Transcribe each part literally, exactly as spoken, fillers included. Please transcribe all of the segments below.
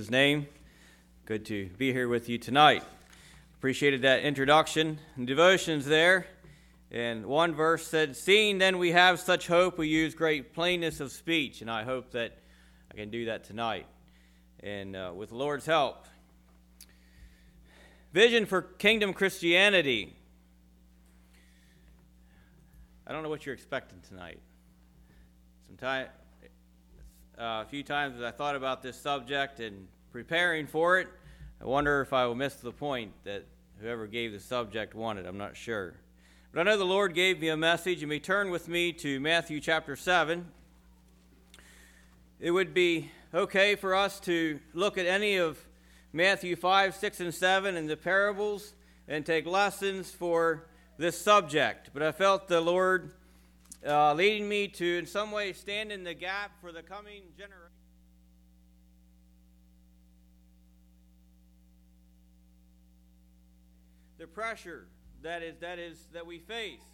His name. Good to be here with you tonight. Appreciated that introduction and devotions there. And one verse said, "Seeing then we have such hope, we use great plainness of speech." And I hope that I can do that tonight. And uh, with the Lord's help. Vision for Kingdom Christianity. I don't know what you're expecting tonight. Sometime, uh, a few times as I thought about this subject and preparing for it, I wonder if I will miss the point that whoever gave the subject wanted. I'm not sure. But I know the Lord gave me a message, and we turn with me to Matthew chapter seven. It would be okay for us to look at any of Matthew five, six, and seven and the parables and take lessons for this subject. But I felt the Lord uh, leading me to, in some way, stand in the gap for the coming generation. The pressure that is that is that we face.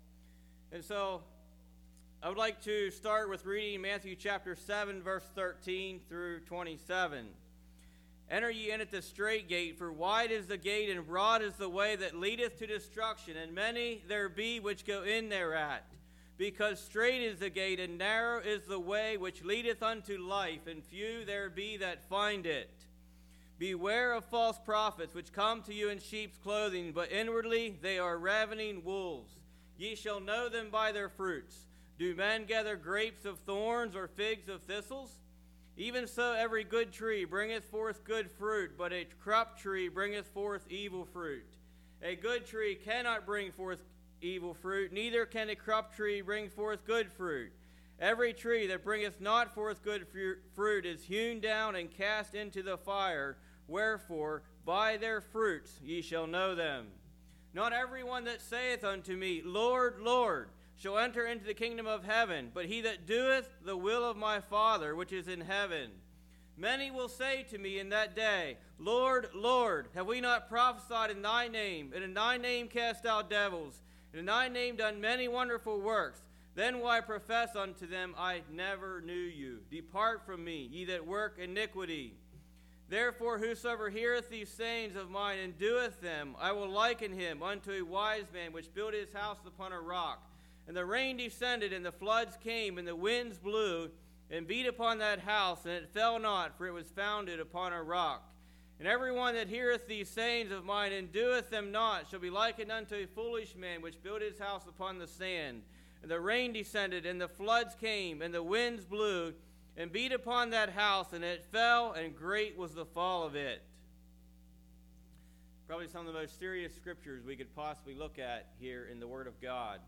And so I would like to start with reading Matthew chapter seven, verse thirteen through twenty-seven. "Enter ye in at the strait gate, for wide is the gate, and broad is the way that leadeth to destruction, and many there be which go in thereat. Because strait is the gate, and narrow is the way which leadeth unto life, and few there be that find it. Beware of false prophets, which come to you in sheep's clothing, but inwardly they are ravening wolves. Ye shall know them by their fruits. Do men gather grapes of thorns, or figs of thistles? Even so every good tree bringeth forth good fruit, but a corrupt tree bringeth forth evil fruit. A good tree cannot bring forth evil fruit, neither can a corrupt tree bring forth good fruit. Every tree that bringeth not forth good fruit is hewn down and cast into the fire. Wherefore, by their fruits ye shall know them. Not every one that saith unto me, Lord, Lord, shall enter into the kingdom of heaven, but he that doeth the will of my Father which is in heaven. Many will say to me in that day, Lord, Lord, have we not prophesied in thy name, and in thy name cast out devils, and in thy name done many wonderful works? Then will I profess unto them, I never knew you. Depart from me, ye that work iniquity. Therefore whosoever heareth these sayings of mine and doeth them, I will liken him unto a wise man which built his house upon a rock. And the rain descended, and the floods came, and the winds blew, and beat upon that house, and it fell not, for it was founded upon a rock. And every one that heareth these sayings of mine, and doeth them not, shall be likened unto a foolish man, which built his house upon the sand. And the rain descended, and the floods came, and the winds blew, and beat upon that house, and it fell, and great was the fall of it." Probably some of the most serious scriptures we could possibly look at here in the Word of God.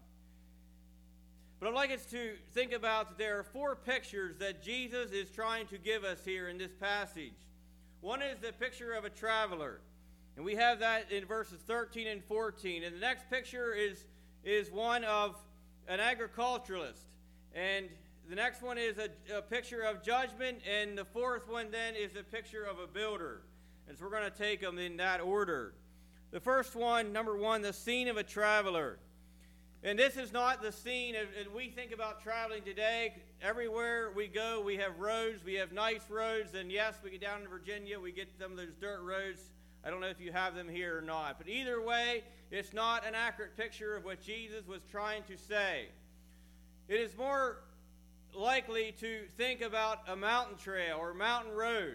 But I'd like us to think about that there are four pictures that Jesus is trying to give us here in this passage. One is the picture of a traveler, and we have that in verses thirteen and fourteen. And the next picture is, is one of an agriculturalist. And the next one is a, a picture of judgment, and the fourth one then is a picture of a builder. And so we're going to take them in that order. The first one, number one, the scene of a traveler. And this is not the scene, and we think about traveling today. Everywhere we go, we have roads, we have nice roads, and yes, we get down to Virginia, we get some of those dirt roads. I don't know if you have them here or not. But either way, it's not an accurate picture of what Jesus was trying to say. It is more likely to think about a mountain trail or mountain road.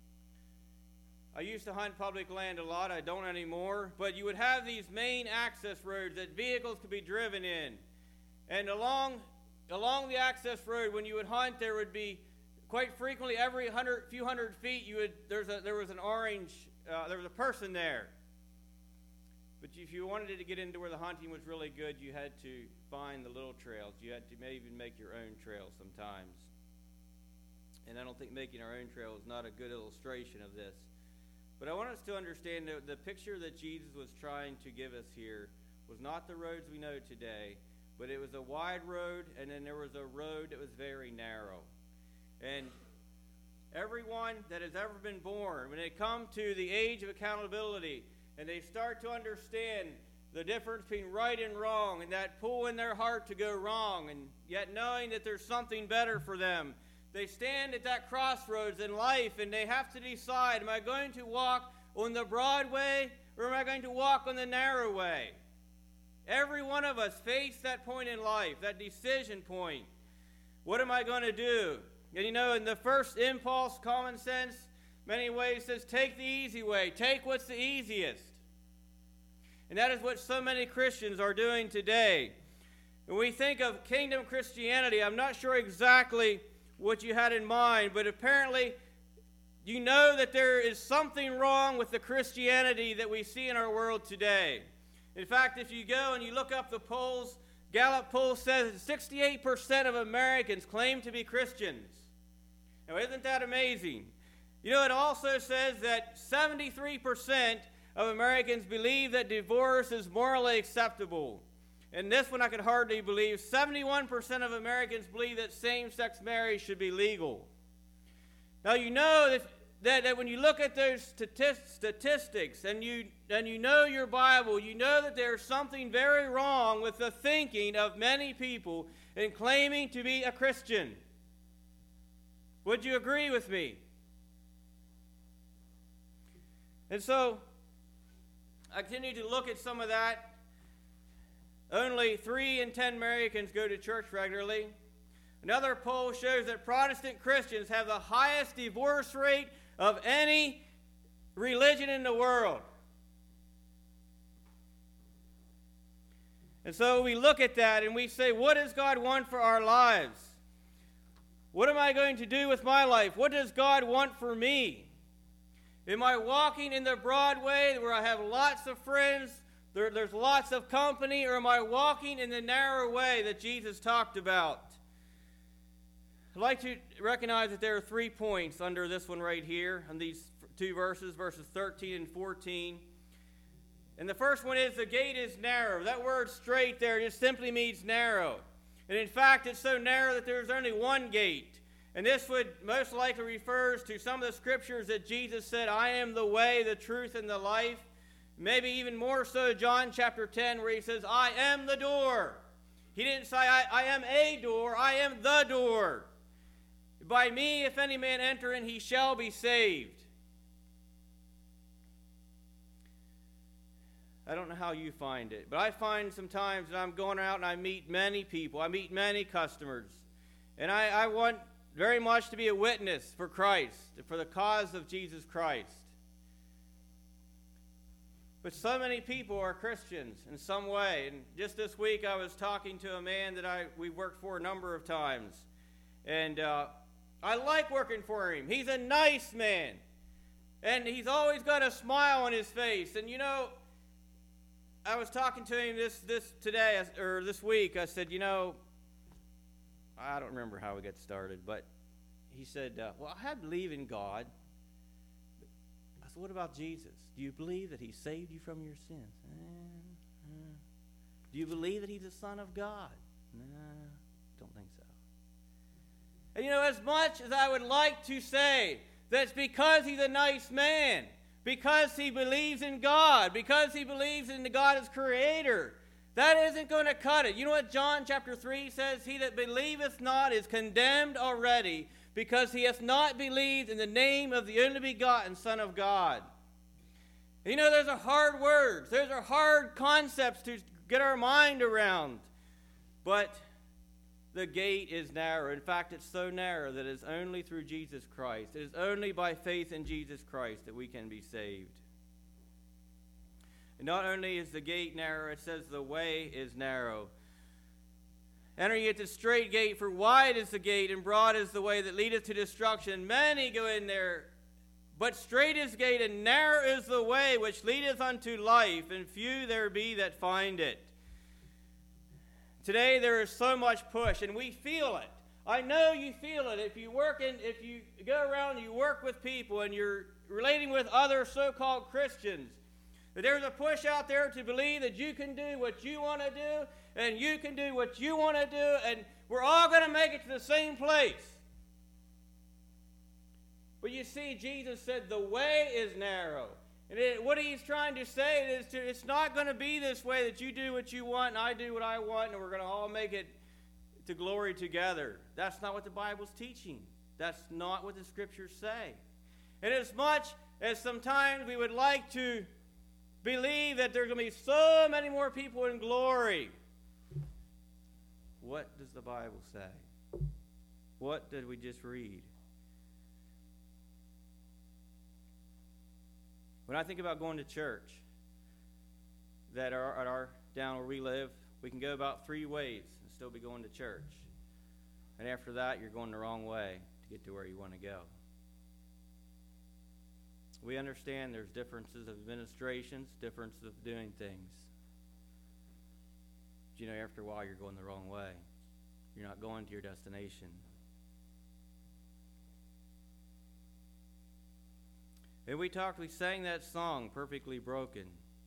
I used to hunt public land a lot. I don't anymore. But you would have these main access roads that vehicles could be driven in. And along along the access road, when you would hunt, there would be quite frequently every hundred few hundred feet you would there's a there was an orange uh, there was a person there. But if you wanted to get into where the hunting was really good, you had to find the little trails. You had to maybe even make your own trails sometimes. And I don't think making our own trail is not a good illustration of this. But I want us to understand that the picture that Jesus was trying to give us here was not the roads we know today, but it was a wide road, and then there was a road that was very narrow. And everyone that has ever been born, when they come to the age of accountability, and they start to understand the difference between right and wrong, and that pull in their heart to go wrong, and yet knowing that there's something better for them, they stand at that crossroads in life and they have to decide, am I going to walk on the broad way or am I going to walk on the narrow way? Every one of us face that point in life, that decision point. What am I going to do? And you know, in the first impulse, common sense, many ways says, take the easy way. Take what's the easiest. And that is what so many Christians are doing today. When we think of kingdom Christianity, I'm not sure exactly what you had in mind, but apparently you know that there is something wrong with the Christianity that we see in our world today. In fact, if you go and you look up the polls, Gallup poll says that sixty-eight percent of Americans claim to be Christians. Now, isn't that amazing? You know, it also says that seventy-three percent of Americans believe that divorce is morally acceptable. And this one I could hardly believe. seventy-one percent of Americans believe that same-sex marriage should be legal. Now, you know that, that, that when you look at those statistics and you, and you know your Bible, you know that there's something very wrong with the thinking of many people in claiming to be a Christian. Would you agree with me? And so, I continue to look at some of that. Only three in ten Americans go to church regularly. Another poll shows that Protestant Christians have the highest divorce rate of any religion in the world. And so we look at that and we say, what does God want for our lives? What am I going to do with my life? What does God want for me? Am I walking in the broad way where I have lots of friends, there, there's lots of company, or am I walking in the narrow way that Jesus talked about? I'd like to recognize that there are three points under this one right here, on these two verses, verses thirteen and fourteen. And the first one is the gate is narrow. That word straight there just simply means narrow. And in fact, it's so narrow that there's only one gate. And this would most likely refers to some of the scriptures that Jesus said, I am the way, the truth, and the life. Maybe even more so John chapter ten, where he says, I am the door. He didn't say, I, I am a door, I am the door. By me, if any man enter in, he shall be saved. I don't know how you find it, but I find sometimes that I'm going out and I meet many people. I meet many customers. And I, I want very much to be a witness for Christ, for the cause of Jesus Christ. But so many people are Christians in some way. And just this week I was talking to a man that I we worked for a number of times. And uh, I like working for him. He's a nice man. And he's always got a smile on his face. And you know, I was talking to him this, this today, or this week. I said, you know, I don't remember how we got started, but he said, uh, well, I believe in God. I said, what about Jesus? Do you believe that he saved you from your sins? Uh, uh. Do you believe that he's the Son of God? No, don't think so. And you know, as much as I would like to say that it's because he's a nice man, because he believes in God, because he believes in God as creator, that isn't going to cut it. You know what John chapter three says? He that believeth not is condemned already, because he hath not believed in the name of the only begotten Son of God. And you know, those are hard words. Those are hard concepts to get our mind around. But the gate is narrow. In fact, it's so narrow that it's only through Jesus Christ. It is only by faith in Jesus Christ that we can be saved. And not only is the gate narrow, it says the way is narrow. Enter ye at the straight gate, for wide is the gate, and broad is the way that leadeth to destruction. Many go in there, but strait is the gate, and narrow is the way which leadeth unto life, and few there be that find it. Today there is so much push, and we feel it. I know you feel it. If you work in, if you go around and you work with people, and you're relating with other so-called Christians, that there's a push out there to believe that you can do what you want to do, and you can do what you want to do, and we're all going to make it to the same place. But you see, Jesus said the way is narrow. And it, what he's trying to say is to, it's not going to be this way that you do what you want and I do what I want, and we're going to all make it to glory together. That's not what the Bible's teaching. That's not what the Scriptures say. And as much as sometimes we would like to believe that there's going to be so many more people in glory, what does the Bible say? What did we just read? When I think about going to church, that are at our down where we live, we can go about three ways and still be going to church. And after that, you're going the wrong way to get to where you want to go. We understand there's differences of administrations, differences of doing things. But you know, after a while, you're going the wrong way. You're not going to your destination. And we talked, we sang that song, Perfectly Broken.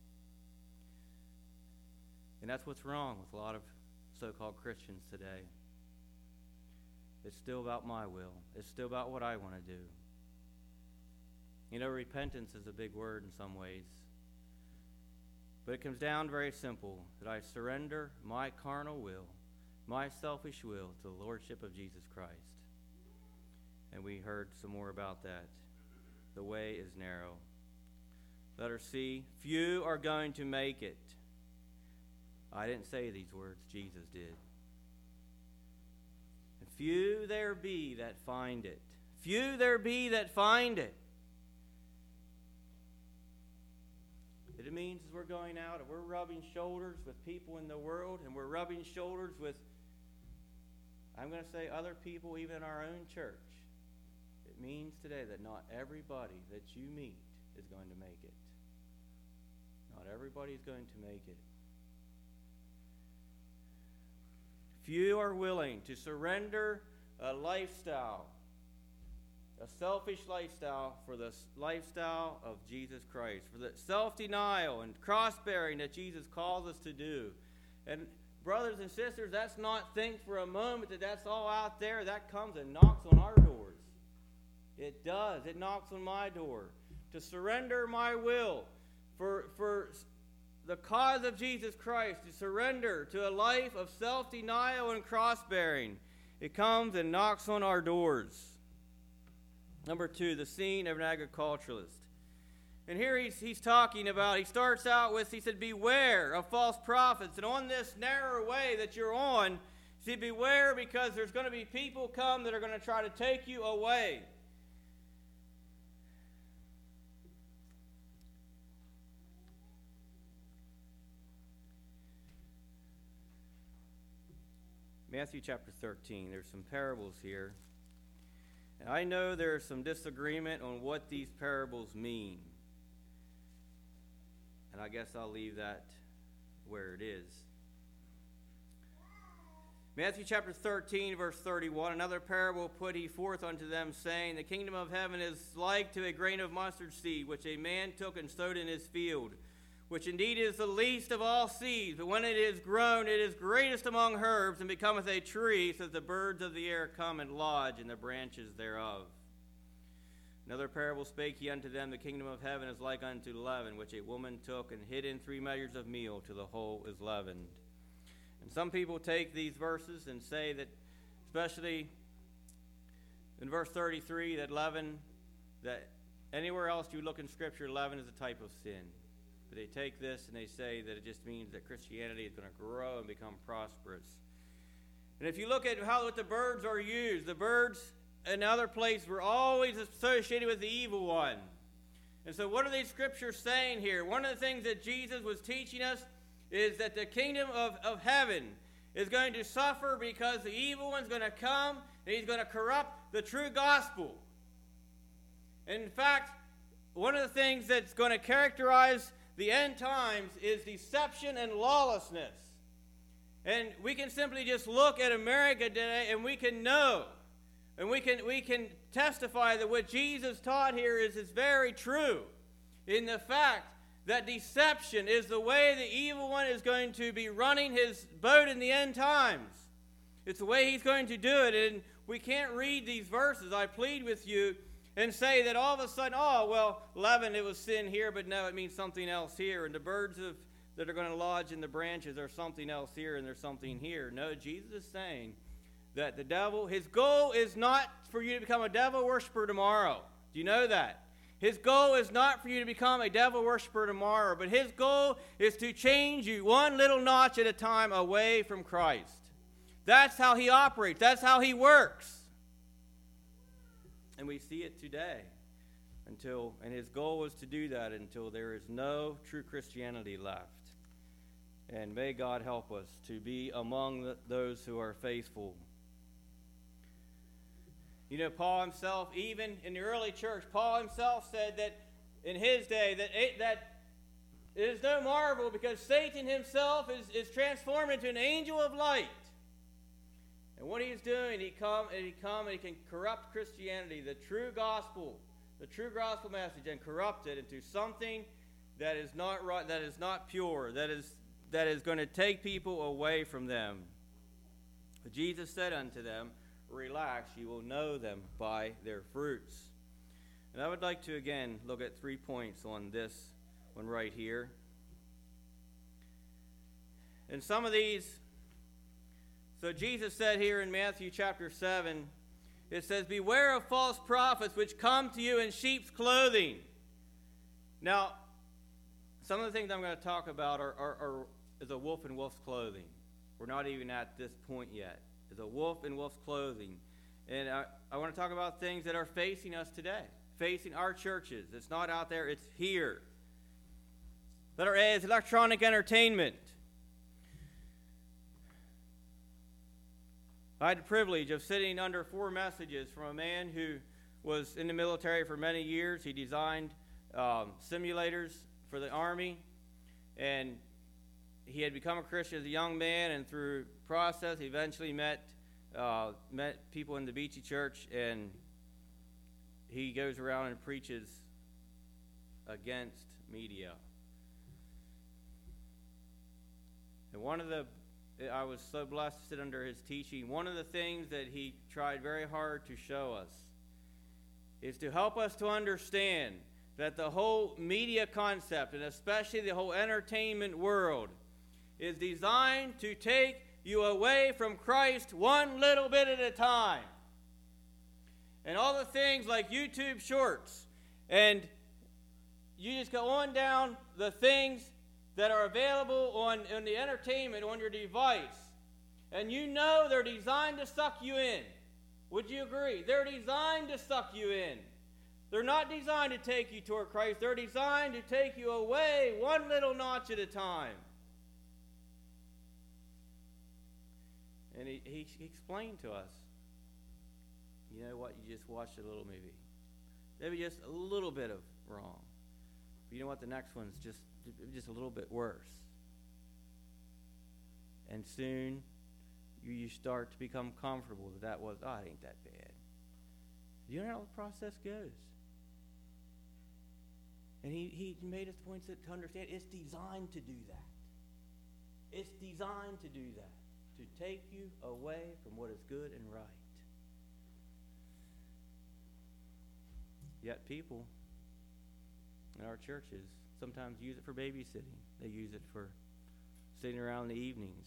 And that's what's wrong with a lot of so-called Christians today. It's still about my will. It's still about what I want to do. You know, repentance is a big word in some ways. But it comes down very simple, that I surrender my carnal will, my selfish will, to the Lordship of Jesus Christ. And we heard some more about that. The way is narrow. Letter C, few are going to make it. I didn't say these words, Jesus did. And few there be that find it. Few there be that find it. It means we're going out and we're rubbing shoulders with people in the world, and we're rubbing shoulders with, I'm going to say, other people, even in our own church. It means today that not everybody that you meet is going to make it. Not everybody is going to make it. Few are willing to surrender a lifestyle, a selfish lifestyle, for the lifestyle of Jesus Christ, for the self-denial and cross-bearing that Jesus calls us to do. And brothers and sisters, that's not think for a moment that that's all out there. That comes and knocks on our doors. It does. It knocks on my door. To surrender my will for, for the cause of Jesus Christ, to surrender to a life of self-denial and cross-bearing. It comes and knocks on our doors. Number two, the scene of an agriculturalist. And here he's, he's talking about, he starts out with, he said, beware of false prophets. And on this narrow way that you're on, he said, beware, because there's going to be people come that are going to try to take you away. Matthew chapter thirteen, there's some parables here. And I know there's some disagreement on what these parables mean. And I guess I'll leave that where it is. Matthew chapter thirteen, verse thirty-one, another parable put he forth unto them, saying, the kingdom of heaven is like to a grain of mustard seed, which a man took and sowed in his field, which indeed is the least of all seeds, but when it is grown, it is greatest among herbs, and becometh a tree, so that the birds of the air come and lodge in the branches thereof. Another parable spake he unto them, the kingdom of heaven is like unto leaven, which a woman took and hid in three measures of meal, till the whole is leavened. And some people take these verses and say that, especially in verse thirty-three, that leaven, that anywhere else you look in Scripture, leaven is a type of sin. But they take this and they say that it just means that Christianity is going to grow and become prosperous. And if you look at how what the birds are used, the birds in other places were always associated with the evil one. And so what are these scriptures saying here? One of the things that Jesus was teaching us is that the kingdom of, of heaven is going to suffer because the evil one's going to come and he's going to corrupt the true gospel. And in fact, one of the things that's going to characterize the end times is deception and lawlessness. And we can simply just look at America today and we can know, and we can we can testify that what Jesus taught here is, is very true, in the fact that deception is the way the evil one is going to be running his boat in the end times. It's the way he's going to do it, and we can't read these verses, I plead with you, and say that all of a sudden, oh, well, leaven, it was sin here, but no, it means something else here. And the birds of, that are going to lodge in the branches are something else here, and there's something here. No, Jesus is saying that the devil, his goal is not for you to become a devil worshiper tomorrow. Do you know that? His goal is not for you to become a devil worshiper tomorrow, but his goal is to change you one little notch at a time away from Christ. That's how he operates. That's how he works. And we see it today. Until, and his goal is to do that until there is no true Christianity left. And may God help us to be among the, those who are faithful. You know, Paul himself, even in the early church, Paul himself said that in his day that it, that it is no marvel because Satan himself is, is transformed into an angel of light. And what he's doing, he come and he come and he can corrupt Christianity, the true gospel, the true gospel message, and corrupt it into something that is not right, that is not pure, that is that is going to take people away from them. But Jesus said unto them, relax, you will know them by their fruits. And I would like to again look at three points on this one right here. And some of these, so Jesus said here in Matthew chapter seven, it says, beware of false prophets which come to you in sheep's clothing. Now, some of the things I'm going to talk about are, are, are is a wolf in wolf's clothing. We're not even at this point yet. It's a wolf in wolf's clothing. And I, I want to talk about things that are facing us today, facing our churches. It's not out there, it's here. Letter A is electronic entertainment. I had the privilege of sitting under four messages from a man who was in the military for many years. He designed um, simulators for the Army, and he had become a Christian as a young man, and through process, he eventually met uh, met people in the Beachy Church, and he goes around and preaches against media. And one of the I was so blessed to sit under his teaching. One of the things that he tried very hard to show us is to help us to understand that the whole media concept, and especially the whole entertainment world, is designed to take you away from Christ one little bit at a time. And all the things like YouTube shorts, and you just go on down the things that are available on, on the entertainment on your device, and you know they're designed to suck you in. Would you agree? They're designed to suck you in. They're not designed to take you toward Christ. They're designed to take you away one little notch at a time. And he, he, he explained to us, you know what, you just watched a little movie. Maybe just a little bit of wrong. But you know what, the next one's just just a little bit worse. And soon you, you start to become comfortable that that was, oh, it ain't that bad. You know how the process goes. And he, he made us points to understand it's designed to do that. It's designed to do that, to take you away from what is good and right. Yet people in our churches sometimes use it for babysitting. They use it for sitting around in the evenings.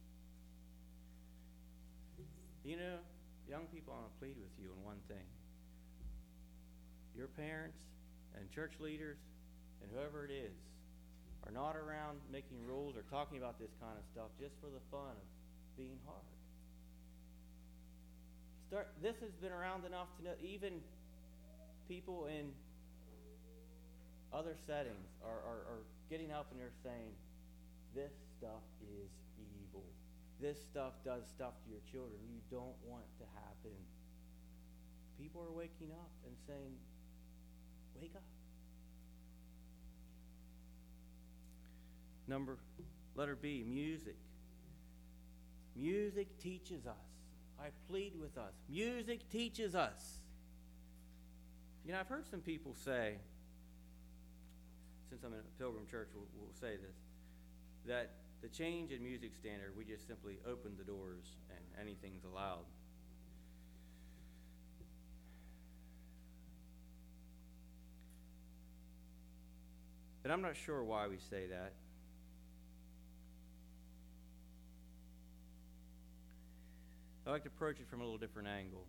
You know, young people, I want to plead with you on one thing. Your parents and church leaders and whoever it is are not around making rules or talking about this kind of stuff just for the fun of being hard. Start. This has been around enough to know even people in other settings are, are, are getting up and they're saying, this stuff is evil. This stuff does stuff to your children you don't want to happen. People are waking up and saying, wake up. Number, letter B, music. Music teaches us. I plead with us. Music teaches us. You know, I've heard some people say, since I'm in a Pilgrim church, we'll, we'll say this, that the change in music standard, we just simply open the doors and anything's allowed. But I'm not sure why we say that. I'd like to approach it from a little different angle.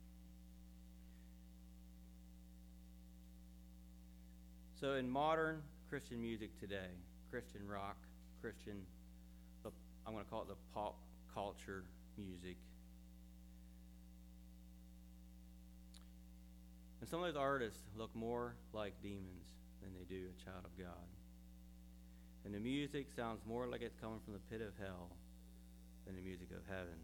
So in modern Christian music today, Christian rock, Christian, I'm going to call it the pop culture music, and some of those artists look more like demons than they do a child of God. And the music sounds more like it's coming from the pit of hell than the music of heaven.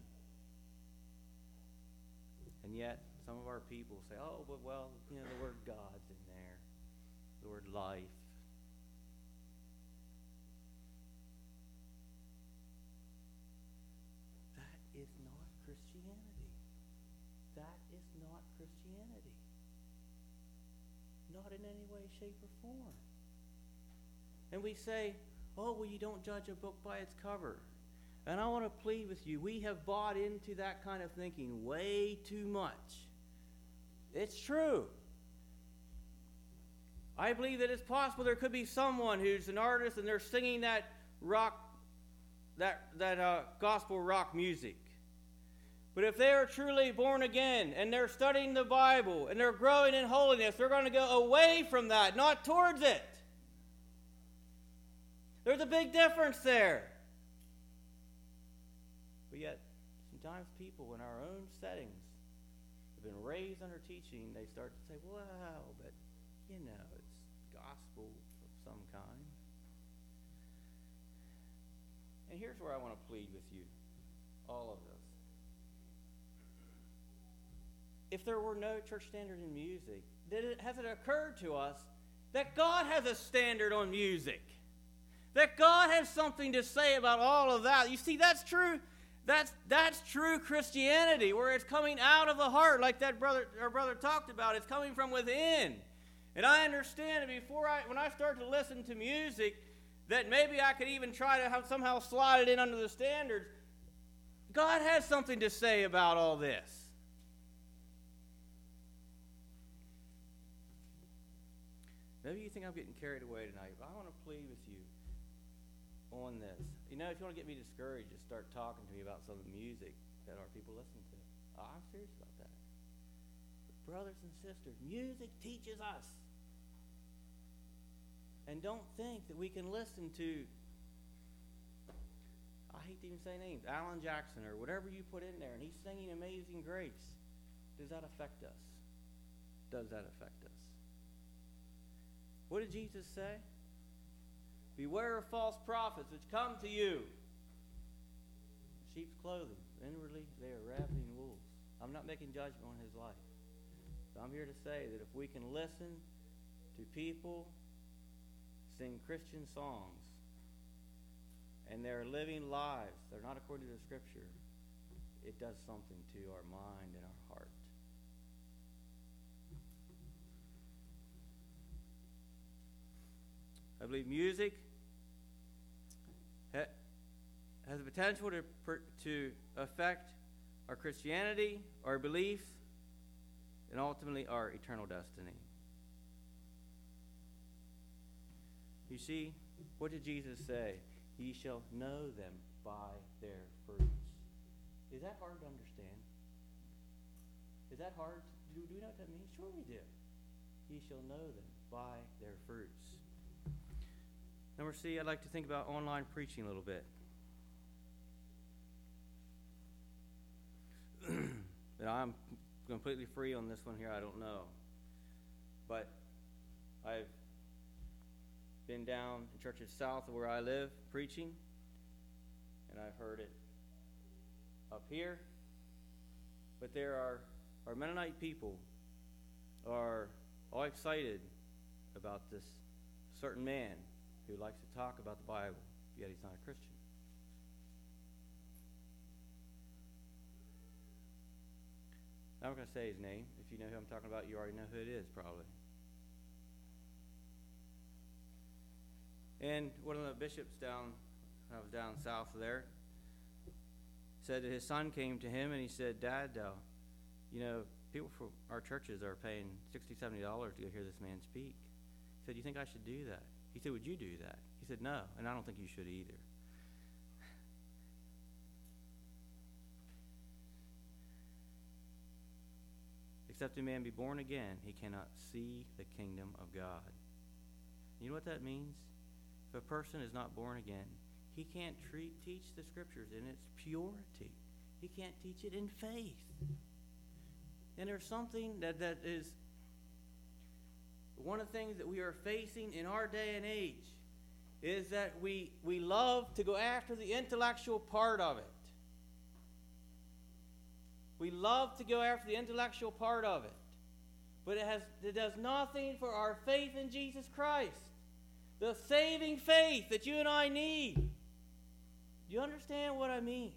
And yet, some of our people say, oh, but well, you know, the word God's in there. The word life. That is not Christianity. That is not Christianity. Not in any way, shape, or form. And we say, oh, well, you don't judge a book by its cover. And I want to plead with you, we have bought into that kind of thinking way too much. It's true. I believe that it's possible there could be someone who's an artist and they're singing that rock, that, that uh, gospel rock music. But if they are truly born again and they're studying the Bible and they're growing in holiness, they're going to go away from that, not towards it. There's a big difference there. But yet, sometimes people in our own settings have been raised under teaching, they start to say, well, but, you know, it's gospel of some kind. And here's where I want to plead with you, all of us. If there were no church standard in music, then it, has it occurred to us that God has a standard on music? That God has something to say about all of that? You see, that's true. That's that's true Christianity, where it's coming out of the heart, like that brother our brother talked about. It's coming from within. And I understand that before I, when I start to listen to music, that maybe I could even try to have, somehow slide it in under the standards. God has something to say about all this. Maybe you think I'm getting carried away tonight, but I want to plead with you on this. You know, if you want to get me discouraged, just start talking to me about some of the music that our people listen to. Oh, I'm serious about that. But brothers and sisters, music teaches us. And don't think that we can listen to, I hate to even say names, Alan Jackson or whatever you put in there, and he's singing Amazing Grace. Does that affect us? Does that affect us? What did Jesus say? Beware of false prophets which come to you in sheep's clothing. Inwardly, they are ravening wolves. I'm not making judgment on his life. So I'm here to say that if we can listen to people sing Christian songs and they're living lives, they're not according to the Scripture, it does something to our mind and our heart. I believe music ha- has the potential to, per- to affect our Christianity, our beliefs, and ultimately our eternal destiny. You see, what did Jesus say? Ye shall know them by their fruits. Is that hard to understand? Is that hard? Do, do we know what that means? Sure we do. Ye shall know them by their fruits. Number C, I'd like to think about online preaching a little bit. And I'm completely free on this one here, I don't know. But I've been down in churches south of where I live preaching, and I've heard it up here. But there are our Mennonite people are all excited about this certain man who likes to talk about the Bible, yet he's not a Christian. I'm not going to say his name. If you know who I'm talking about, you already know who it is, probably. And one of the bishops down, I was down south of there, said that his son came to him and he said, Dad, uh, you know, people from our churches are paying sixty dollars, seventy dollars to go hear this man speak. He said, you think I should do that? He said, would you do that? He said, no, and I don't think you should either. except a man be born again, he cannot see the kingdom of God. You know what that means? If a person is not born again, he can't treat, teach the Scriptures in its purity. He can't teach it in faith. And there's something that, that is one of the things that we are facing in our day and age is that we, we love to go after the intellectual part of it. We love to go after the intellectual part of it. But it, has, it does nothing for our faith in Jesus Christ. The saving faith that you and I need. Do you understand what I mean?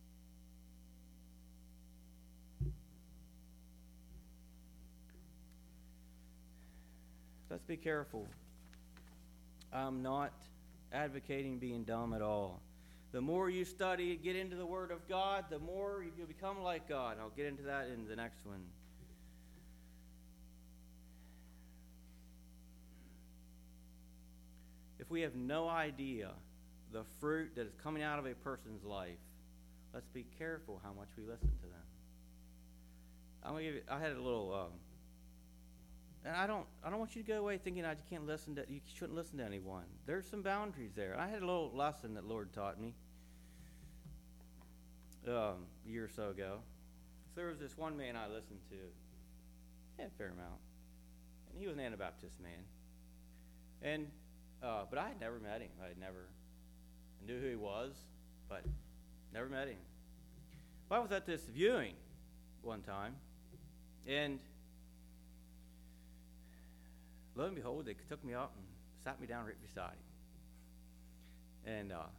Let's be careful. I'm not advocating being dumb at all. The more you study, get into the Word of God, the more you become like God. I'll get into that in the next one. If we have no idea the fruit that is coming out of a person's life, let's be careful how much we listen to them. I'm gonna give you, I had a little, um, and I don't, I don't want you to go away thinking that you can't listen to, you shouldn't listen to anyone. There's some boundaries there. I had a little lesson that the Lord taught me um, a year or so ago. So there was this one man I listened to, yeah, a fair amount, and he was an Anabaptist man, and uh, but I had never met him. I had never I knew who he was, but never met him. Well, I was at this viewing one time, and lo and behold, they took me out and sat me down right beside him. And uh,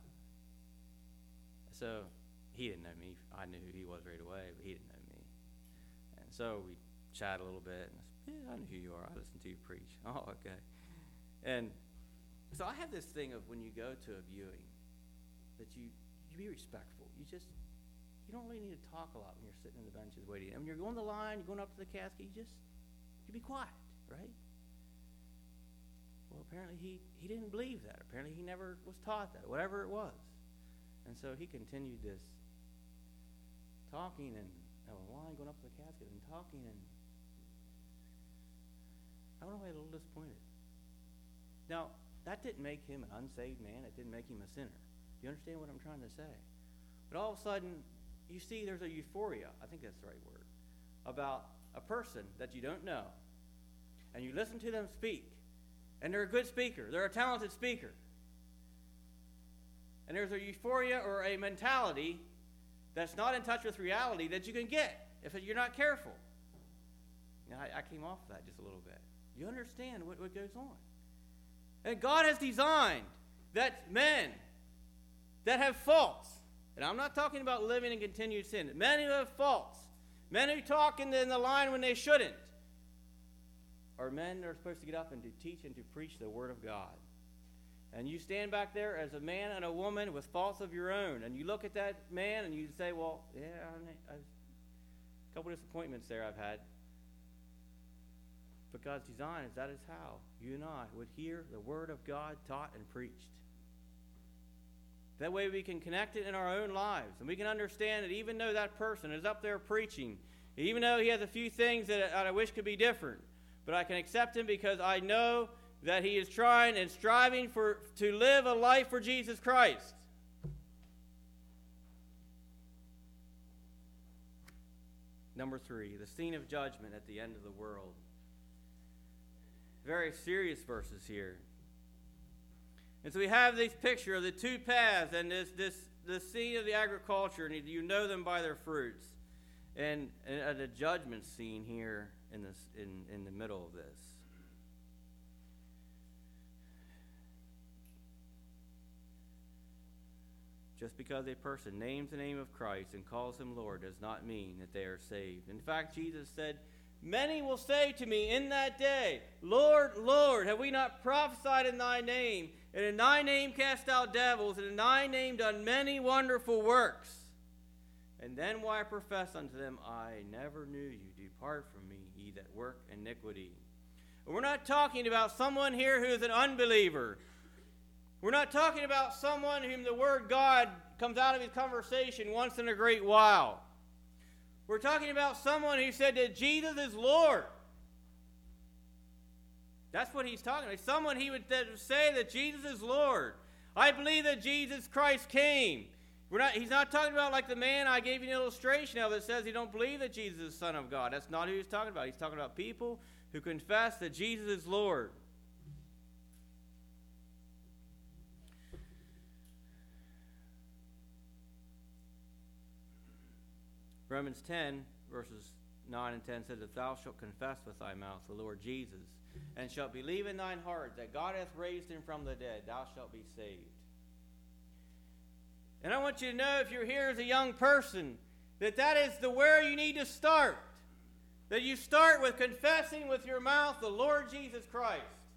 so he didn't know me. I knew who he was right away, but he didn't know me. And so we chatted a little bit, and I said, yeah, I know who you are. I listened to you preach. Oh, okay. And so I have this thing of when you go to a viewing, that you, you be respectful. You just, you don't really need to talk a lot when you're sitting in the benches waiting. And when you're going the line, you're going up to the casket, you just, you be quiet, right? Well, apparently he, he didn't believe that. Apparently he never was taught that, whatever it was. And so he continued this talking and oh, line going up to the casket and talking, and I went away a little disappointed. Now, that didn't make him an unsaved man. It didn't make him a sinner. Do you understand what I'm trying to say? But all of a sudden, you see there's a euphoria, I think that's the right word, about a person that you don't know, and you listen to them speak, and they're a good speaker. They're a talented speaker. And there's a euphoria or a mentality that's not in touch with reality that you can get if you're not careful. Now, I, I came off of that just a little bit. You understand what, what goes on. And God has designed that men that have faults, and I'm not talking about living in continued sin, men who have faults, men who talk in the, in the line when they shouldn't, are men that are supposed to get up and to teach and to preach the Word of God. And you stand back there as a man and a woman with faults of your own, and you look at that man and you say, well, yeah, I've, a couple disappointments there I've had. But God's design is that is how you and I would hear the Word of God taught and preached. That way we can connect it in our own lives, and we can understand that even though that person is up there preaching, even though he has a few things that I wish could be different, but I can accept him because I know that he is trying and striving for to live a life for Jesus Christ. Number three, the scene of judgment at the end of the world. Very serious verses here. And so we have this picture of the two paths and this this the scene of the agriculture, and you know them by their fruits. And, and a judgment scene here in this in, in the middle of this. Just because a person names the name of Christ and calls him Lord does not mean that they are saved. In fact, Jesus said, many will say to me in that day, Lord, Lord, have we not prophesied in thy name, and in thy name cast out devils, and in thy name done many wonderful works? And then will I profess unto them, I never knew you. Depart from me, ye that work iniquity. And we're not talking about someone here who is an unbeliever. We're not talking about someone whom the word God comes out of his conversation once in a great while. We're talking about someone who said that Jesus is Lord. That's what he's talking about. Someone he would say that Jesus is Lord. I believe that Jesus Christ came. We're not, he's not talking about like the man I gave you an illustration of that says he don't believe that Jesus is the Son of God. That's not who he's talking about. He's talking about people who confess that Jesus is Lord. Romans ten, verses nine and ten says, "If thou shalt confess with thy mouth the Lord Jesus, and shalt believe in thine heart that God hath raised him from the dead, thou shalt be saved." And I want you to know, if you're here as a young person, that that is the where you need to start. That you start with confessing with your mouth the Lord Jesus Christ.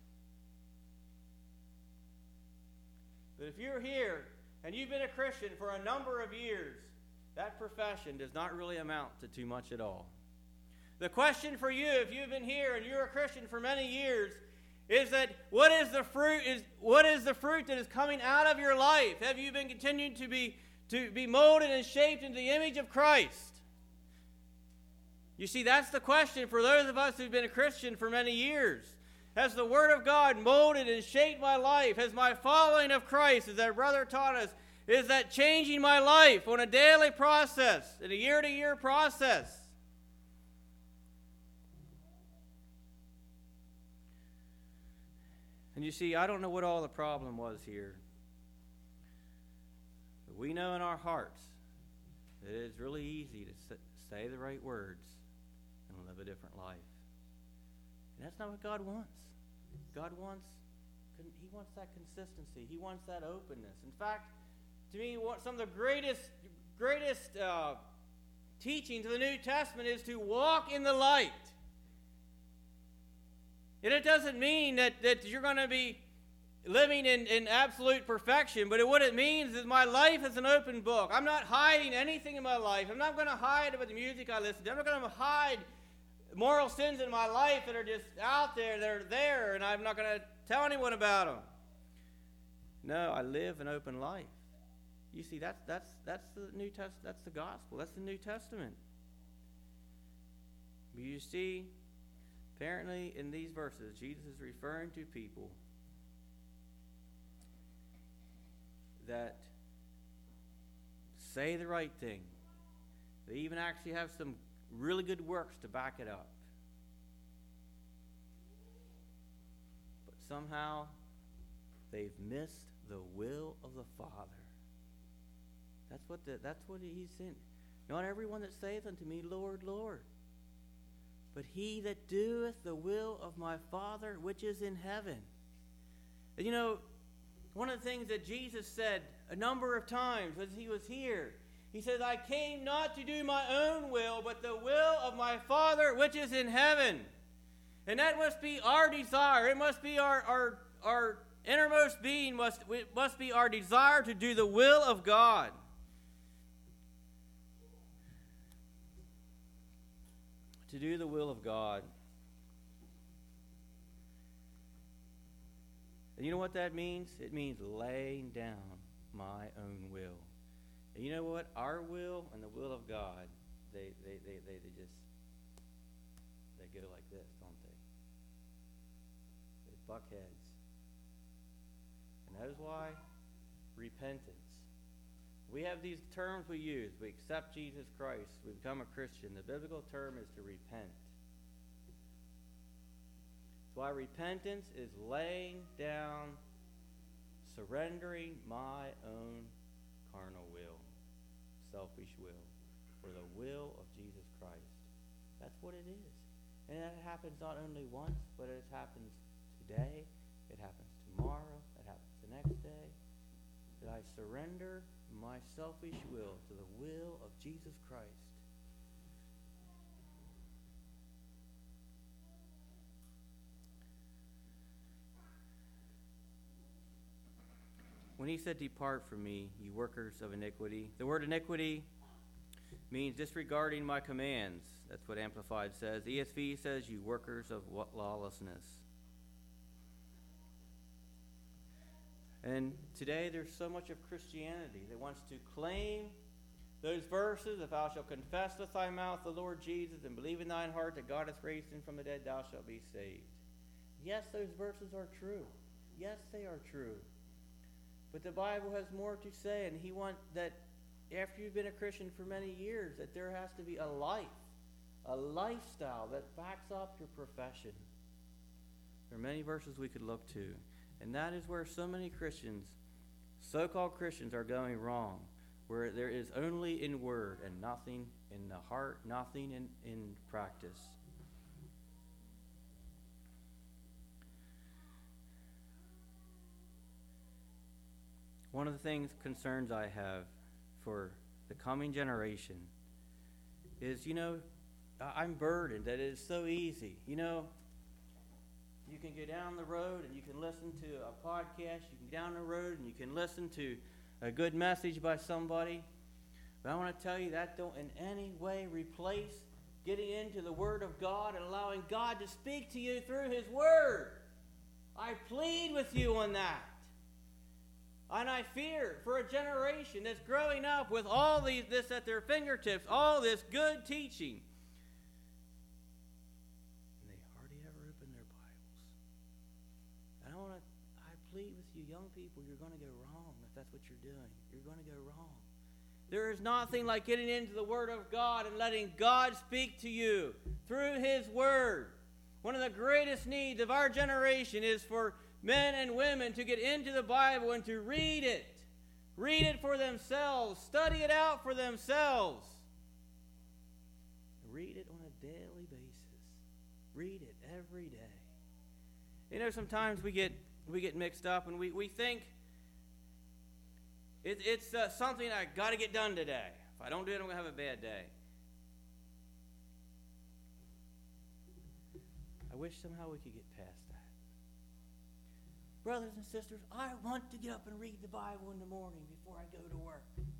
But if you're here and you've been a Christian for a number of years, that profession does not really amount to too much at all. The question for you, if you've been here and you're a Christian for many years, is that what is the fruit is what is the fruit that is coming out of your life? Have you been continuing to be to be molded and shaped into the image of Christ? You see, that's the question for those of us who've been a Christian for many years. Has the Word of God molded and shaped my life? Has my following of Christ, as our brother taught us, is that changing my life on a daily process, in a year-to-year process? And you see, I don't know what all the problem was here. But we know in our hearts that it is really easy to say the right words and live a different life. And that's not what God wants. God wants, He wants that consistency. He wants that openness. In fact, to me, what some of the greatest, greatest uh, teachings of the New Testament is to walk in the light. And it doesn't mean that, that you're going to be living in, in absolute perfection, but what it means is my life is an open book. I'm not hiding anything in my life. I'm not going to hide about the music I listen to. I'm not going to hide moral sins in my life that are just out there, that are there, and I'm not going to tell anyone about them. No, I live an open life. You see, that's that's that's the New Test. That's the gospel. That's the New Testament. But you see, apparently in these verses, Jesus is referring to people that say the right thing. They even actually have some really good works to back it up. But somehow they've missed the will of the Father. That's what the, that's what he's saying. Not everyone that saith unto me, Lord, Lord, but he that doeth the will of my Father which is in heaven. And you know, one of the things that Jesus said a number of times as he was here, he says, I came not to do my own will, but the will of my Father which is in heaven. And that must be our desire. It must be our, our, our innermost being, must, it must be our desire to do the will of God. To do the will of God. And you know what that means? It means laying down my own will. And you know what? Our will and the will of God, they they, they, they, they just, they go like this, don't they? They buck heads. And that is why repentance. We have these terms we use. We accept Jesus Christ. We become a Christian. The biblical term is to repent. That's why repentance is laying down, surrendering my own carnal will, selfish will, for the will of Jesus Christ. That's what it is. And that happens not only once, but it happens today, it happens tomorrow, it happens the next day. That I surrender my selfish will to the will of Jesus Christ. When he said, depart from me, you workers of iniquity, the word iniquity means disregarding my commands. That's what Amplified says. The E S V says, you workers of lawlessness. And today there's so much of Christianity that wants to claim Those verses, if thou shalt confess with thy mouth the Lord Jesus and believe in thine heart that God hath raised him from the dead, thou shalt be saved. Yes, those verses are true. Yes, they are true. But the Bible has more to say, and he wants that after you've been a Christian for many years, that there has to be a life, a lifestyle that backs up your profession. There are many verses we could look to, and that is where so many Christians, so-called Christians, are going wrong, where there is only in word and nothing in the heart, nothing in, in practice. One of the things, concerns I have for the coming generation is, you know, I'm burdened that it is so easy. You know, you can go down the road and you can listen to a podcast. You can go down the road and you can listen to a good message by somebody. But I want to tell you that don't in any way replace getting into the Word of God and allowing God to speak to you through His Word. I plead with you on that. And I fear for a generation that's growing up with all these, this at their fingertips, all this good teaching. And they hardly ever open their Bibles. And I want to, I plead with you, young people, you're going to go wrong if that's what you're doing. You're going to go wrong. There is nothing like getting into the Word of God and letting God speak to you through His Word. One of the greatest needs of our generation is for men and women to get into the Bible and to read it. Read it for themselves. Study it out for themselves. Read it on a daily basis. Read it every day. You know, sometimes we get we get mixed up and we, we think it, it's uh, something I got to get done today. If I don't do it, I'm going to have a bad day. I wish somehow we could get past that. Brothers and sisters, I want to get up and read the Bible in the morning before I go to work.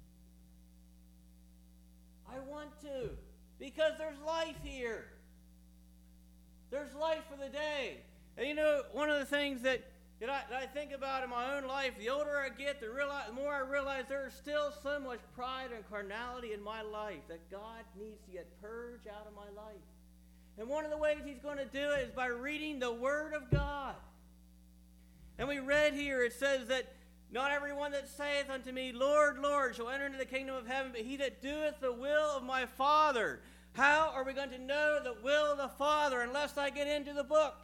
I want to, because there's life here. There's life for the day. And you know, one of the things that, that, I, that I think about in my own life, the older I get, the, realize, the more I realize there is still so much pride and carnality in my life that God needs to get purged out of my life. And one of the ways He's going to do it is by reading the Word of God. And we read here, it says that not everyone that saith unto me, Lord, Lord, shall enter into the kingdom of heaven, but he that doeth the will of my Father. How are we going to know the will of the Father unless I get into the book?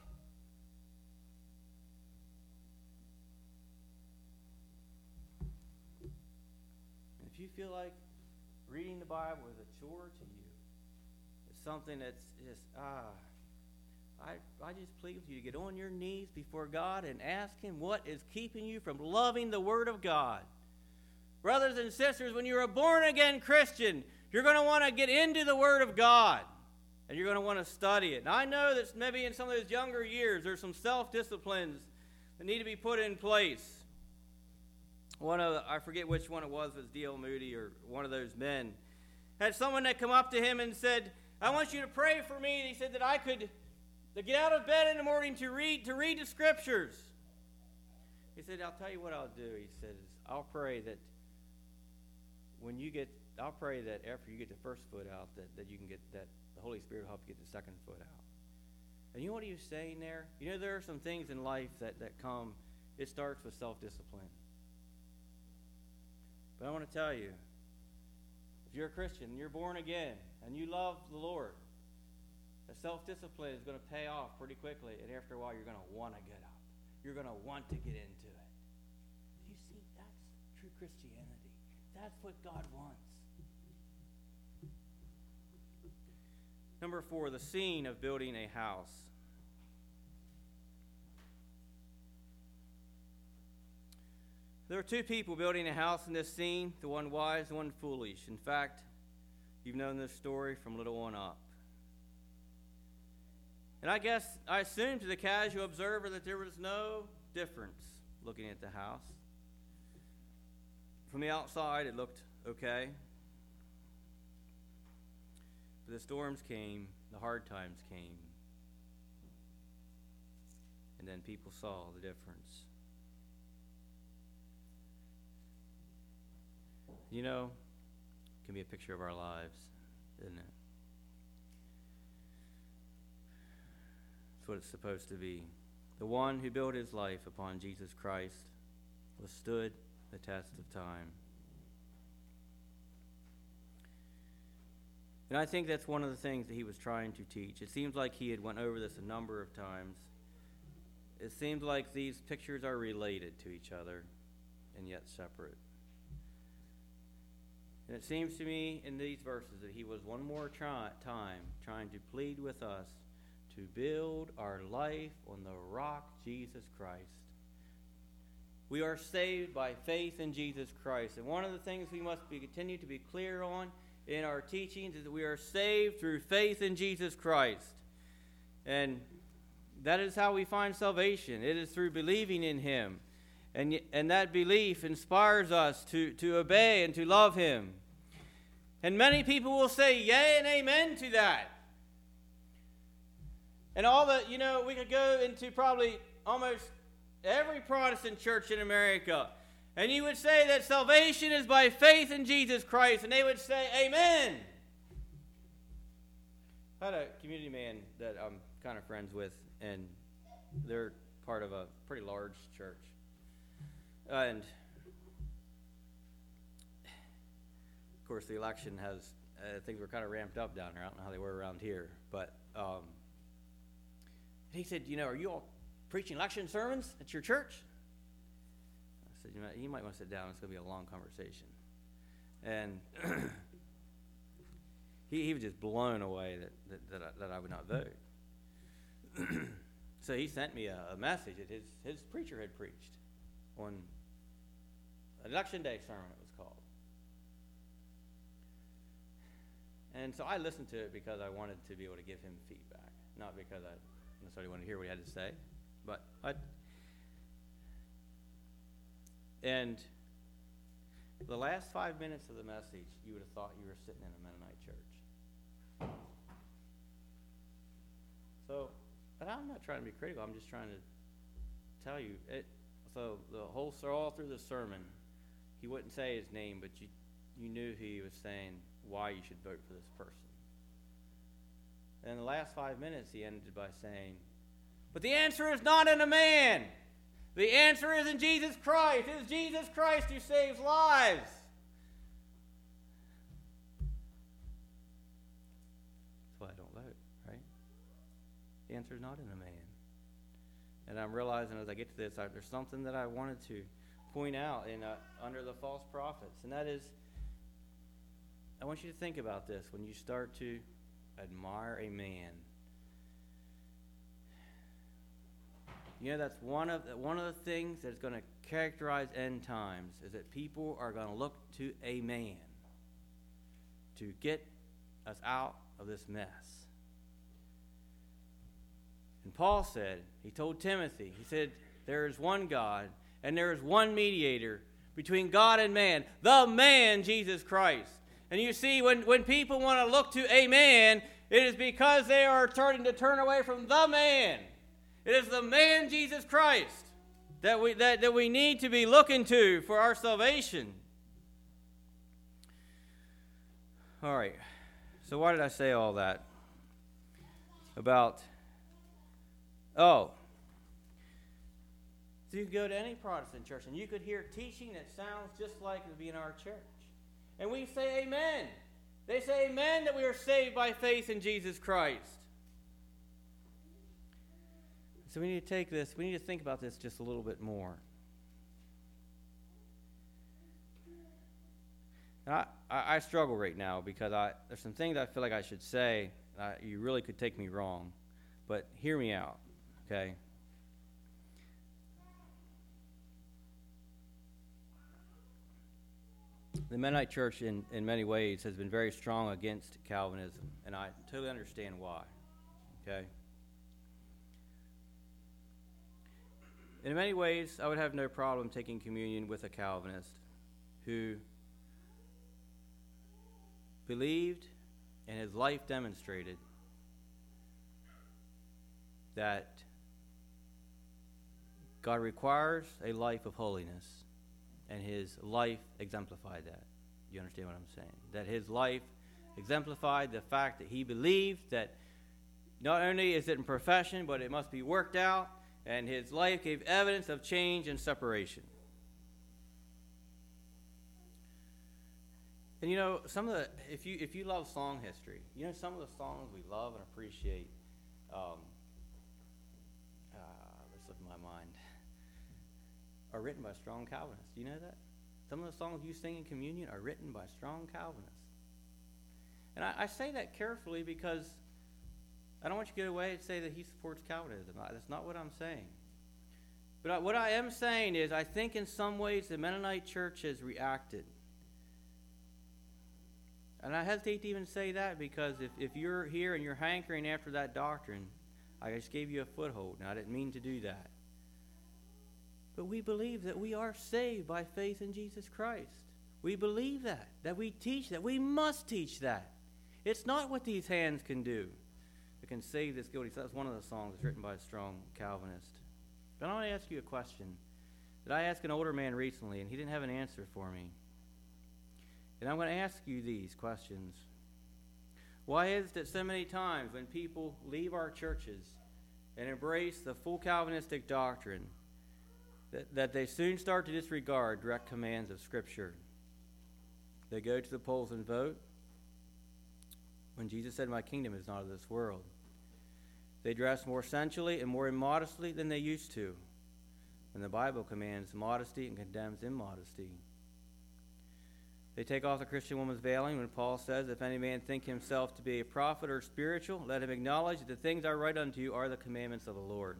If you feel like reading the Bible is a chore to you, it's something that's just, ah, I, I just plead with you to get on your knees before God and ask Him what is keeping you from loving the Word of God. Brothers and sisters, when you're a born-again Christian, you're going to want to get into the Word of God, and you're going to want to study it. And I know that maybe in some of those younger years, there's some self-disciplines that need to be put in place. One of the, I forget which one it was, was D L Moody or one of those men, had someone that come up to him and said, I want you to pray for me. And he said that I could to get out of bed in the morning to read to read the Scriptures. He said, I'll tell you what I'll do. He says, I'll pray that when you get, I'll pray that after you get the first foot out, that, that you can get, that the Holy Spirit will help you get the second foot out. And you know what he was saying there? You know, there are some things in life that, that come, it starts with self-discipline. But I want to tell you, if you're a Christian and you're born again and you love the Lord, the self-discipline is going to pay off pretty quickly, and after a while you're going to want to get up. You're going to want to get into it. You see, that's true Christianity. That's what God wants. Number four, the scene of building a house. There are two people building a house in this scene, the one wise and one foolish. In fact, you've known this story from little on up. And I guess, I assume to the casual observer that there was no difference looking at the house. From the outside, it looked okay. But the storms came, the hard times came. And then people saw the difference. You know, can be a picture of our lives, isn't it? That's what it's supposed to be. The one who built his life upon Jesus Christ withstood the test of time. And I think that's one of the things that he was trying to teach. It seems like he had went over this a number of times. It seems like these pictures are related to each other and yet separate. And it seems to me in these verses that he was one more try, time trying to plead with us to build our life on the rock, Jesus Christ. We are saved by faith in Jesus Christ. And one of the things we must be, continue to be clear on in our teachings is that we are saved through faith in Jesus Christ. And that is how we find salvation. It is through believing in him. And, and that belief inspires us to, to obey and to love him. And many people will say yea and amen to that. And all the, you know, we could go into probably almost every Protestant church in America, and you would say that salvation is by faith in Jesus Christ, and they would say amen. I had a community man that I'm kind of friends with, and they're part of a pretty large church. And of course, the election has, uh, things were kind of ramped up down there. I don't know how they were around here, but um, he said, you know, are you all preaching election sermons at your church? I said, you know, you might want to sit down. It's going to be a long conversation. And he, he was just blown away that, that, that, I, that I would not vote. So he sent me a, a message that his, his preacher had preached on Election Day sermon, it was called. And so I listened to it because I wanted to be able to give him feedback, not because I necessarily wanted to hear what he had to say. But I, and the last five minutes of the message, you would have thought you were sitting in a Mennonite church. So, and I'm not trying to be critical. I'm just trying to tell you. It, so the whole, so all through the sermon, he wouldn't say his name, but you, you knew he was saying why you should vote for this person. And in the last five minutes, he ended by saying, but the answer is not in a man. The answer is in Jesus Christ. It is Jesus Christ who saves lives. That's why I don't vote, right? The answer is not in a man. And I'm realizing as I get to this, I, there's something that I wanted to point out in uh, under the false prophets, and that is, I want you to think about this when you start to admire a man. You know, that's one of the, one of the things that's going to characterize end times is that people are going to look to a man to get us out of this mess. And Paul said, he told Timothy, he said, there is one God and there is one mediator between God and man, the man, Jesus Christ. And you see, when, when people want to look to a man, it is because they are starting to turn away from the man. It is the man, Jesus Christ, that we, that, that we need to be looking to for our salvation. All right. So why did I say all that? About, oh, so you could go to any Protestant church and you could hear teaching that sounds just like it would be in our church. And we say amen. They say amen that we are saved by faith in Jesus Christ. So we need to take this, we need to think about this just a little bit more. I, I, I struggle right now because I there's some things I feel like I should say. Uh, you really could take me wrong, but hear me out, okay? The Mennonite Church, in, in many ways, has been very strong against Calvinism, and I totally understand why, okay? In many ways, I would have no problem taking communion with a Calvinist who believed and his life demonstrated that God requires a life of holiness, and his life exemplified that. You understand what I'm saying? That his life exemplified the fact that he believed that not only is it in profession, but it must be worked out, and his life gave evidence of change and separation. And you know, some of the, if you if you love song history, you know some of the songs we love and appreciate, um, uh, let's look in my mind, are written by strong Calvinists. Do you know that? Some of the songs you sing in communion are written by strong Calvinists. And I, I say that carefully because I don't want you to get away and say that he supports Calvinism. That's not what I'm saying. But I, what I am saying is I think in some ways the Mennonite church has reacted. And I hesitate to even say that because if, if you're here and you're hankering after that doctrine, I just gave you a foothold. Now, I didn't mean to do that. But we believe that we are saved by faith in Jesus Christ. We believe that, that we teach that. We must teach that. It's not what these hands can do that can save this guilty. So that's one of the songs that's written by a strong Calvinist. But I want to ask you a question that I asked an older man recently, and he didn't have an answer for me. And I'm going to ask you these questions. Why is it that so many times when people leave our churches and embrace the full Calvinistic doctrine, that, that they soon start to disregard direct commands of Scripture? They go to the polls and vote when Jesus said, "My kingdom is not of this world." They dress more sensually and more immodestly than they used to, when the Bible commands modesty and condemns immodesty. They take off the Christian woman's veiling when Paul says, "If any man think himself to be a prophet or spiritual, let him acknowledge that the things I write unto you are the commandments of the Lord."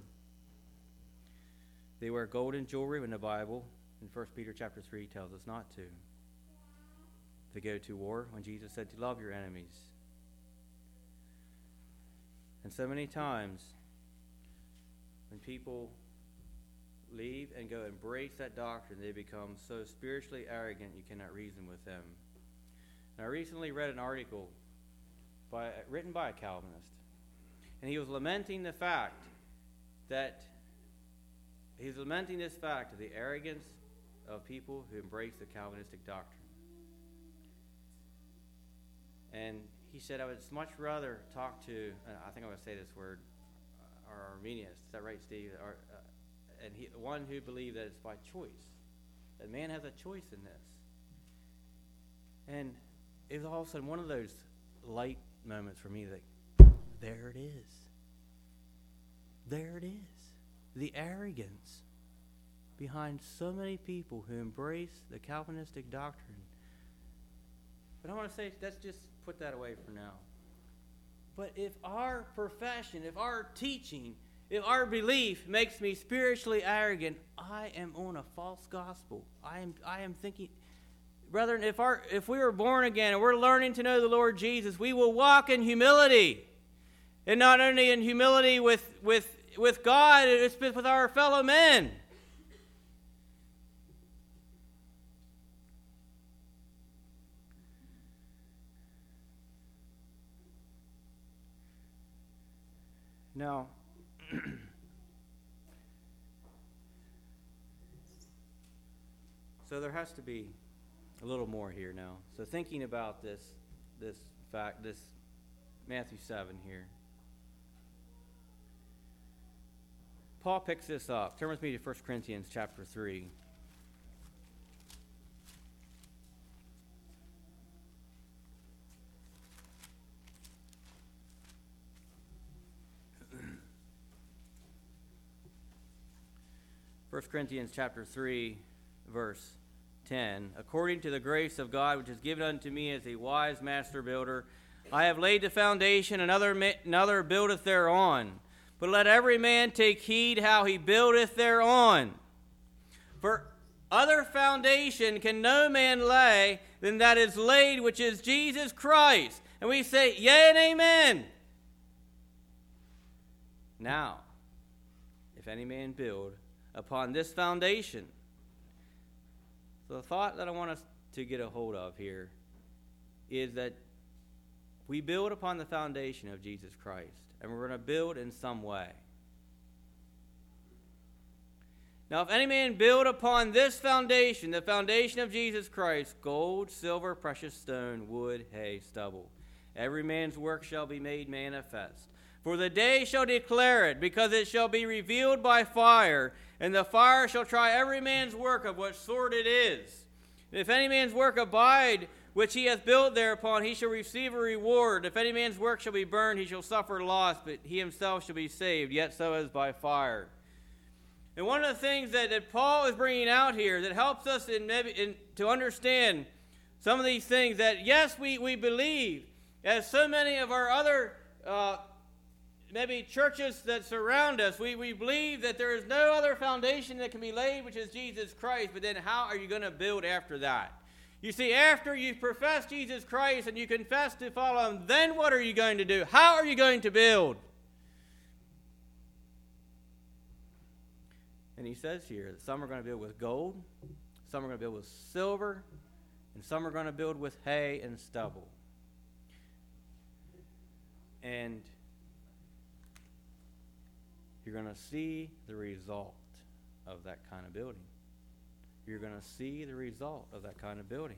They wear golden jewelry when the Bible in First Peter chapter three tells us not to. They go to war when Jesus said to love your enemies. And so many times when people leave and go embrace that doctrine, they become so spiritually arrogant you cannot reason with them. And I recently read an article by, written by a Calvinist, and he was lamenting the fact that he was lamenting this fact of the arrogance of people who embrace the Calvinistic doctrine. And he said, "I would much rather talk to," I think I'm going to say this word, our Arminians. Is that right, Steve? Our, uh, and he, one who believed that it's by choice, that man has a choice in this. And it was all of a sudden one of those light moments for me, like, there it is. There it is. The arrogance behind so many people who embrace the Calvinistic doctrine. But I want to say, let's just put that away for now. But if our profession, if our teaching, if our belief makes me spiritually arrogant, I am on a false gospel. I am I am thinking, brethren, if our if we were born again and we're learning to know the Lord Jesus, we will walk in humility. And not only in humility with, with, with God, it's with our fellow men. Now, so there has to be a little more here now. So thinking about this, this fact, this Matthew seven here. Paul picks this up. Turn with me to First Corinthians chapter three. First Corinthians chapter three, verse ten. "According to the grace of God which is given unto me as a wise master builder, I have laid the foundation, another, ma- another buildeth thereon. But let every man take heed how he buildeth thereon. For other foundation can no man lay than that is laid, which is Jesus Christ." And we say, yea and amen. Now, if any man build upon this foundation. So the thought that I want us to get a hold of here is that we build upon the foundation of Jesus Christ, and we're going to build in some way. Now, if any man build upon this foundation, the foundation of Jesus Christ, gold, silver, precious stone, wood, hay, stubble, every man's work shall be made manifest. For the day shall declare it, because it shall be revealed by fire, and the fire shall try every man's work of what sort it is. And if any man's work abide, which he hath built thereupon, he shall receive a reward. If any man's work shall be burned, he shall suffer loss, but he himself shall be saved, yet so as by fire. And one of the things that, that Paul is bringing out here that helps us in, in, to understand some of these things, that yes, we, we believe, as so many of our other uh, maybe churches that surround us, we, we believe that there is no other foundation that can be laid, which is Jesus Christ. But then how are you going to build after that? You see, after you profess Jesus Christ and you confess to follow him, then what are you going to do? How are you going to build? And he says here that some are going to build with gold, some are going to build with silver, and some are going to build with hay and stubble. And you're going to see the result of that kind of building. You're going to see the result of that kind of building.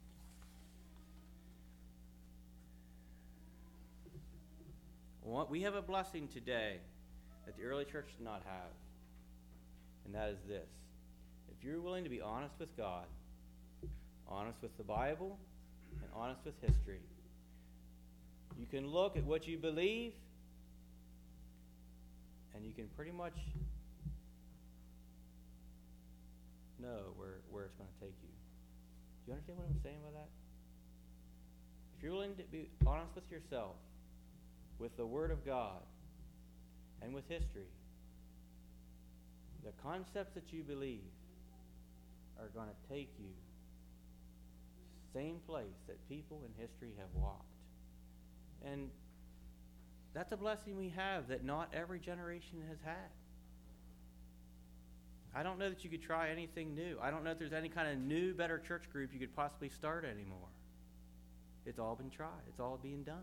We have a blessing today that the early church did not have. And that is this. If you're willing to be honest with God, honest with the Bible, and honest with history, you can look at what you believe, and you can pretty much know where, where it's going to take you. Do you understand what I'm saying by that? If you're willing to be honest with yourself, with the Word of God, and with history, the concepts that you believe are going to take you same place that people in history have walked. And that's a blessing we have that not every generation has had. I don't know that you could try anything new. I don't know if there's any kind of new, better church group you could possibly start anymore. It's all been tried. It's all being done.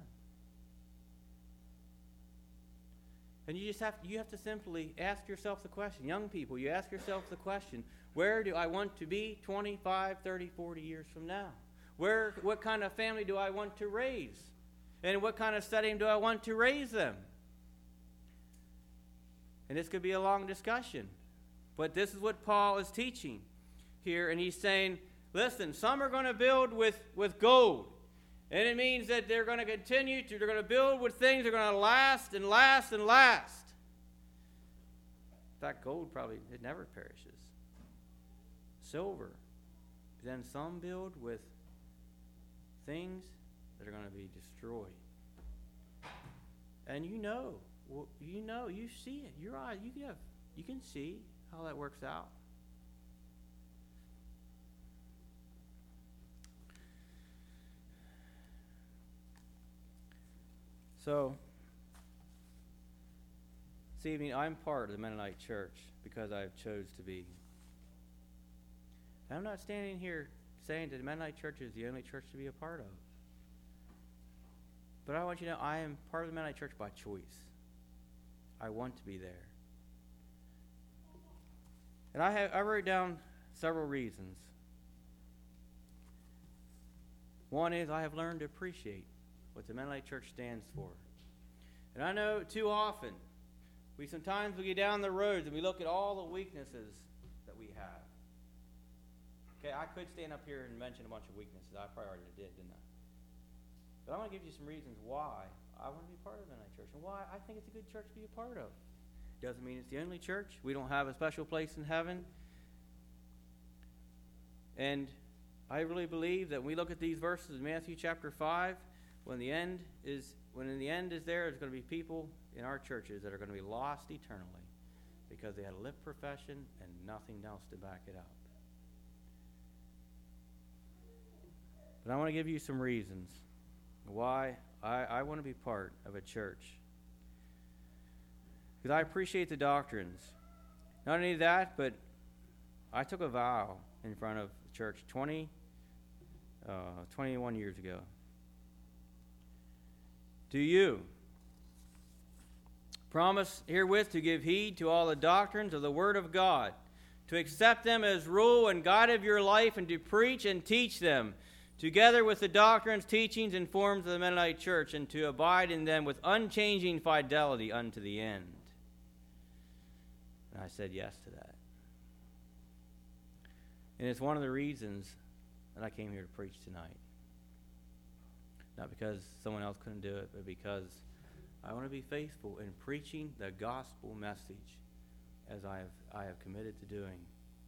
And you just have you have to simply ask yourself the question. Young people, you ask yourself the question, where do I want to be twenty-five, thirty, forty years from now? Where, what kind of family do I want to raise? And what kind of setting do I want to raise them? And this could be a long discussion. But this is what Paul is teaching here. And he's saying, listen, some are going to build with, with gold. And it means that they're going to continue to, they're going to build with things that are going to last and last and last. In fact, gold probably, it never perishes. Silver. Then some build with things that are going to be destroyed. And you know, well, you know, you see it. Your eyes, you have, you can see how that works out. So, see, I mean, I'm part of the Mennonite Church because I've chose to be. And I'm not standing here saying that the Mennonite Church is the only church to be a part of. But I want you to know I am part of the Mennonite Church by choice. I want to be there. And I have I wrote down several reasons. One is I have learned to appreciate what the Mennonite Church stands for. And I know too often, we sometimes we get down the roads and we look at all the weaknesses that we have. Okay, I could stand up here and mention a bunch of weaknesses. I probably already did, didn't I? But I want to give you some reasons why I want to be part of the Mennonite Church and why I think it's a good church to be a part of. Doesn't mean it's the only church. We don't have a special place in heaven. And I really believe that when we look at these verses in Matthew chapter five, when the end is when in the end is there, there's going to be people in our churches that are going to be lost eternally because they had a lip profession and nothing else to back it up. But I want to give you some reasons why I, I want to be part of a church. Because I appreciate the doctrines. Not only that, but I took a vow in front of the church twenty, uh, twenty-one years ago. Do you promise herewith to give heed to all the doctrines of the Word of God, to accept them as rule and guide of your life, and to preach and teach them, together with the doctrines, teachings, and forms of the Mennonite Church, and to abide in them with unchanging fidelity unto the end. And I said yes to that. And it's one of the reasons that I came here to preach tonight. Not because someone else couldn't do it, but because I want to be faithful in preaching the gospel message as I have, I have committed to doing.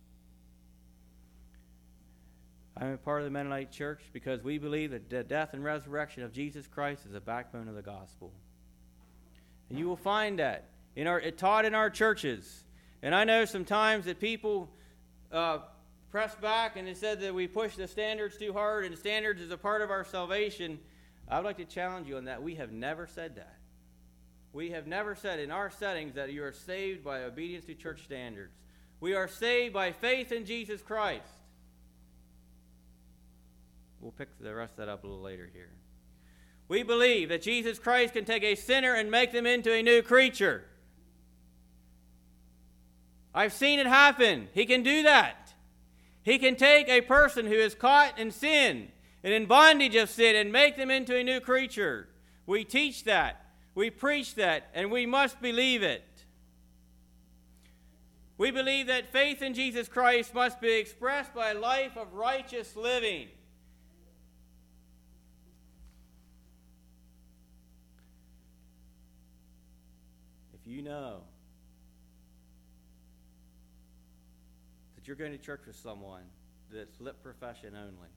I'm a part of the Mennonite Church because we believe that the death and resurrection of Jesus Christ is the backbone of the gospel. And you will find that in our, it taught in our churches. And I know sometimes that people uh, press back and it said that we push the standards too hard and standards is a part of our salvation. I would like to challenge you on that. We have never said that. We have never said in our settings that you are saved by obedience to church standards. We are saved by faith in Jesus Christ. We'll pick the rest of that up a little later here. We believe that Jesus Christ can take a sinner and make them into a new creature. I've seen it happen. He can do that. He can take a person who is caught in sin and in bondage of sin and make them into a new creature. We teach that. We preach that, and we must believe it. We believe that faith in Jesus Christ must be expressed by a life of righteous living. If you know that you're going to church with someone that's lip profession only,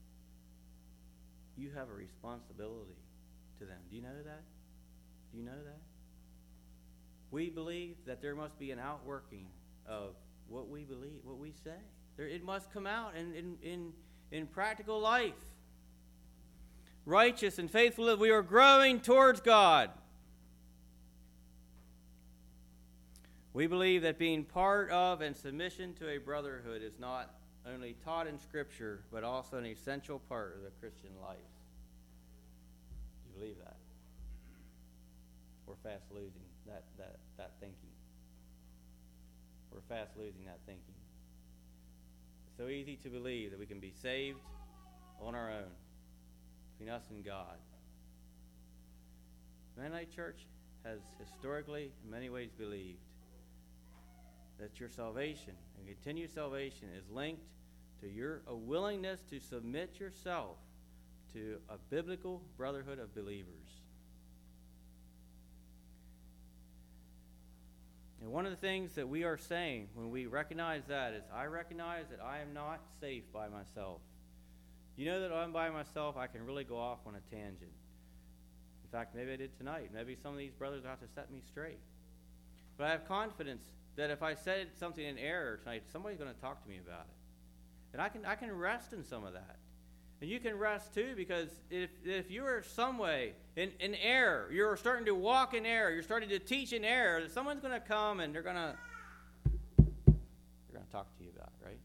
you have a responsibility to them. Do you know that? Do you know that? We believe that there must be an outworking of what we believe, what we say. There, it must come out in, in, in, in practical life. Righteous and faithful, we are growing towards God. We believe that being part of and submission to a brotherhood is not only taught in Scripture, but also an essential part of the Christian life. Do you believe that? We're fast losing that, that, that thinking. We're fast losing that thinking. It's so easy to believe that we can be saved on our own, between us and God. Mennonite Church has historically, in many ways, believed that your salvation and continued salvation is linked to your a willingness to submit yourself to a biblical brotherhood of believers. And one of the things that we are saying when we recognize that is, I recognize that I am not safe by myself. You know that I'm by myself, I can really go off on a tangent. In fact, maybe I did tonight. Maybe some of these brothers have to set me straight. But I have confidence that if I said something in error tonight, somebody's going to talk to me about it. And I can I can rest in some of that. And you can rest too, because if if you are some way in, in error, you're starting to walk in error, you're starting to teach in error, that someone's going to come and they're going to they're going to talk to you about it, right?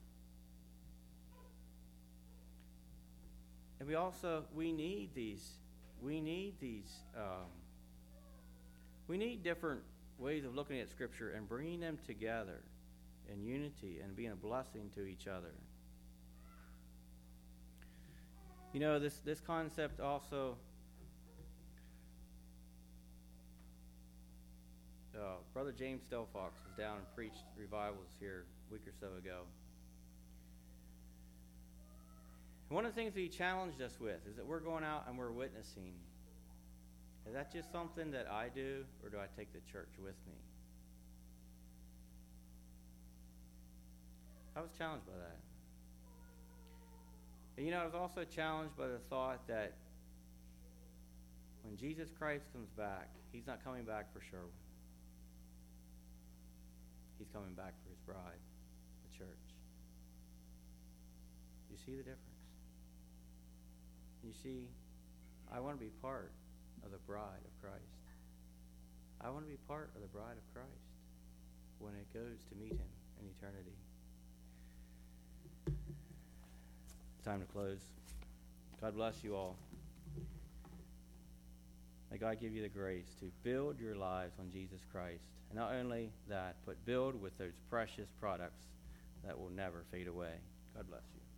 And we also we need these we need these um, we need different ways of looking at Scripture and bringing them together in unity and being a blessing to each other. You know, this, this concept also, uh, Brother James Stelfox was down and preached revivals here a week or so ago. And one of the things that he challenged us with is that we're going out and we're witnessing. Is that just something that I do, or do I take the church with me? I was challenged by that. And you know, I was also challenged by the thought that when Jesus Christ comes back, he's not coming back for Sherwin. He's coming back for his bride, the church. You see the difference? You see, I want to be part of the bride of Christ. I want to be part of the bride of Christ when it goes to meet him in eternity. Time to close. God bless you all. Again. God give you the grace to build your lives on Jesus Christ. And not only that, but build with those precious products that will never fade away. God bless you.